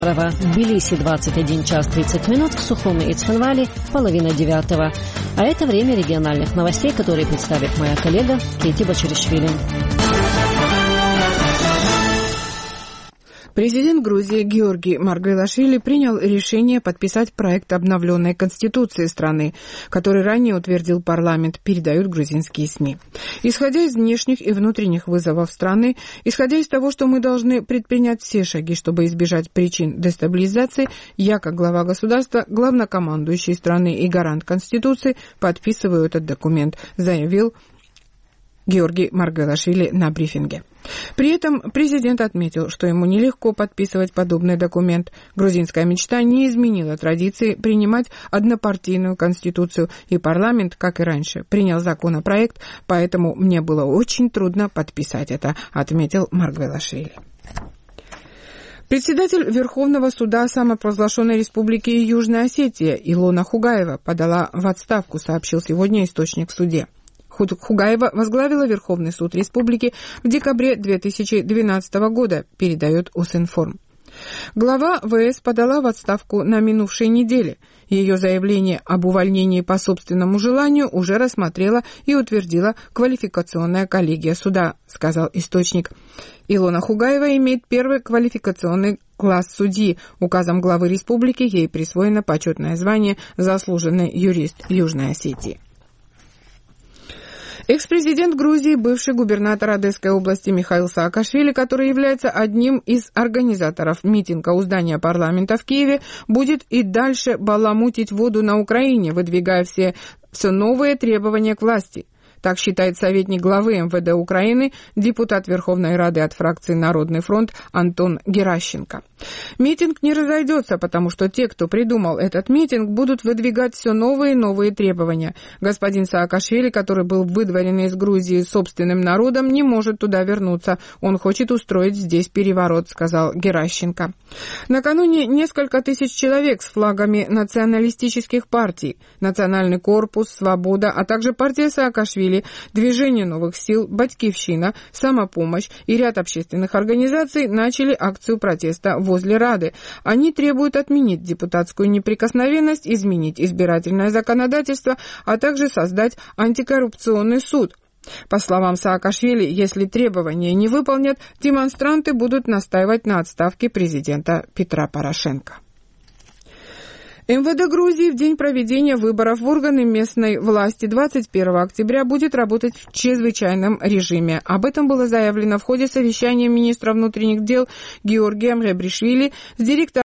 В Тбилиси 21 час 30 минут, в Сухуми и Цхинвале 8:30. А это время региональных новостей, которые представит моя коллега Кейти Бачаришвили. Президент Грузии Георгий Маргвелашвили принял решение подписать проект обновленной конституции страны, который ранее утвердил парламент, передают грузинские СМИ. Исходя из внешних и внутренних вызовов страны, исходя из того, что мы должны предпринять все шаги, чтобы избежать причин дестабилизации, я, как глава государства, главнокомандующий страны и гарант Конституции, подписываю этот документ, заявил Георгий Маргвелашвили на брифинге. При этом президент отметил, что ему нелегко подписывать подобный документ. Грузинская мечта не изменила традиции принимать однопартийную конституцию, и парламент, как и раньше, принял законопроект, поэтому мне было очень трудно подписать это, отметил Маргвелашвили. Председатель Верховного суда самопровозглашенной республики Южная Осетия Илона Хугаева подала в отставку, сообщил сегодня источник в суде. Хугаева возглавила Верховный суд республики в декабре 2012 года, передает Узинформ. Глава ВС подала в отставку на минувшей неделе. Ее заявление об увольнении по собственному желанию уже рассмотрела и утвердила квалификационная коллегия суда, сказал источник. Илона Хугаева имеет первый квалификационный класс судьи. Указом главы республики ей присвоено почетное звание «Заслуженный юрист Южной Осетии». Экс-президент Грузии, бывший губернатор Одесской области Михаил Саакашвили, который является одним из организаторов митинга у здания парламента в Киеве, будет и дальше баламутить воду на Украине, выдвигая все новые требования к власти. Так считает советник главы МВД Украины, депутат Верховной Рады от фракции «Народный фронт» Антон Геращенко. Митинг не разойдется, потому что те, кто придумал этот митинг, будут выдвигать все новые и новые требования. Господин Саакашвили, который был выдворен из Грузии собственным народом, не может туда вернуться. Он хочет устроить здесь переворот, сказал Геращенко. Накануне несколько тысяч человек с флагами националистических партий, Национальный корпус, Свобода, а также партия Саакашвили, Движение новых сил, Батькивщина, Самопомощь и ряд общественных организаций начали акцию протеста возле Рады. Они требуют отменить депутатскую неприкосновенность, изменить избирательное законодательство, а также создать антикоррупционный суд. По словам Саакашвили, если требования не выполнят, демонстранты будут настаивать на отставке президента Петра Порошенко. МВД Грузии в день проведения выборов в органы местной власти 21 октября будет работать в чрезвычайном режиме. Об этом было заявлено в ходе совещания министра внутренних дел Георгием Ребришвили с директором